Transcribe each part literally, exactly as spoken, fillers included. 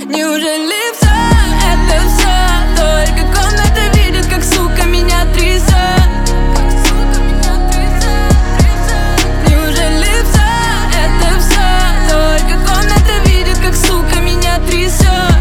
Неужели все, это все только комната видит, как, сука, меня трясет? Неужели все, это все только комната видит, как, сука, меня трясет?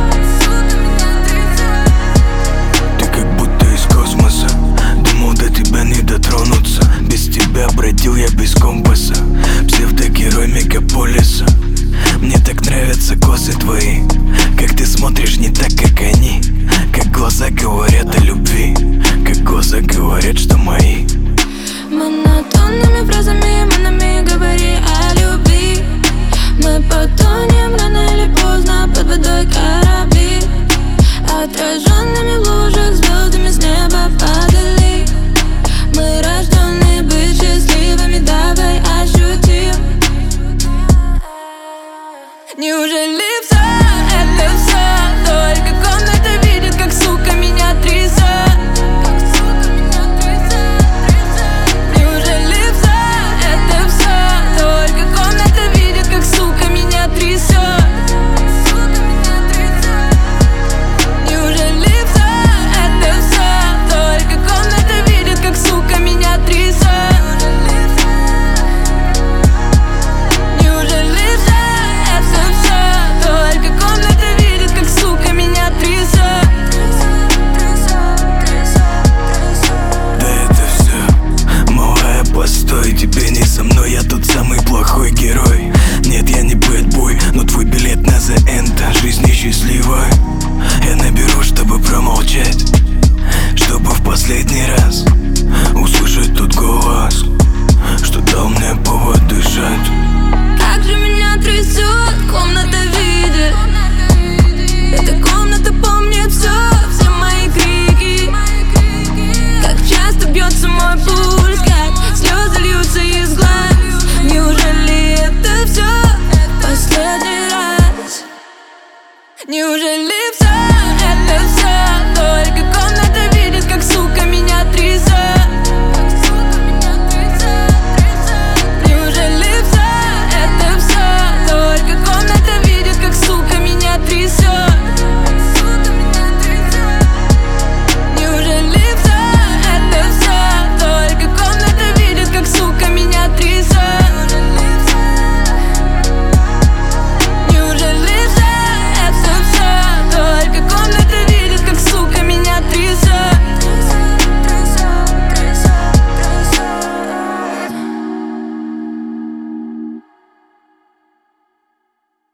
Ты как будто из космоса, думал, до тебя не дотронуться. Без тебя бродил я без компаса, псевдогерой мегаполиса. Мне так нравятся косы твои, как ты смотришь не так, как они. Как глаза говорят о любви, как глаза говорят, что мои. Монотонными фразами, манами говори о любви. Мы потонем рано или поздно под водой корабли. Отраженными в лужах звездами с неба падали. Мы рожденные быть счастливыми, давай ощутим. Неужели